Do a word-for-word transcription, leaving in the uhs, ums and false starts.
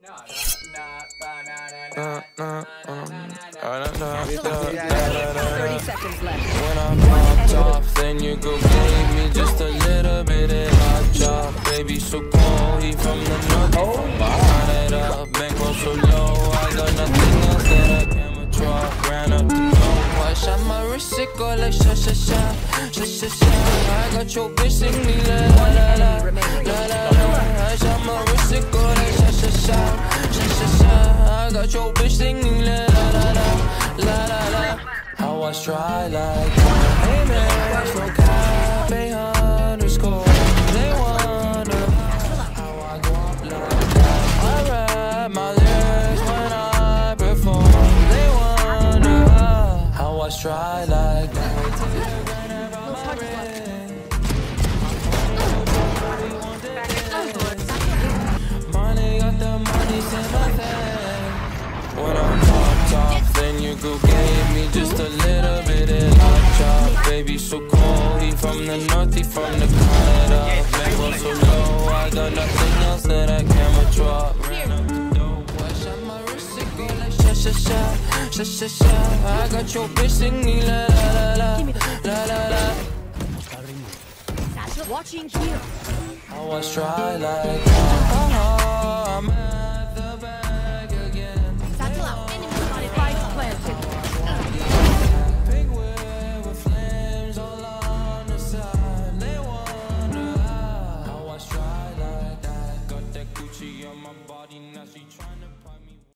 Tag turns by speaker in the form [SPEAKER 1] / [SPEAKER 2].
[SPEAKER 1] thirty seconds left.
[SPEAKER 2] When I popped off, then you go gave me just a little bit of hot chop. Baby, so cold, he from the north. Oh, got it up, bankroll so low. I got nothing else that I can withdraw. Ran up the door, I shot my wrist, it go like sha sha sha, sha sha sha. I got your bitch sing me la la la la, la la la. I shot my wrist, it go like sha sha sha, sha sha sha. I got your bitch sing me la la la la, la la la. How I try like hey man, no cap, a underscore. They wonder how I go up like that. I rap my lyrics when I perform. They wonder how I try like that. Money got the money, say nothing. When I popped off, then you go gave me just a little bit of hot chop. Baby, so cold, he from the north, he from the Canada. Bankroll so low, I got nothing else that I can withdraw. Ran up the dough, I shot my wrist, it go like sha sha sha, sha sha sha. I got your bitch singing la la la la, la la la.
[SPEAKER 1] Watching here.
[SPEAKER 2] I was try like, oh, oh, man.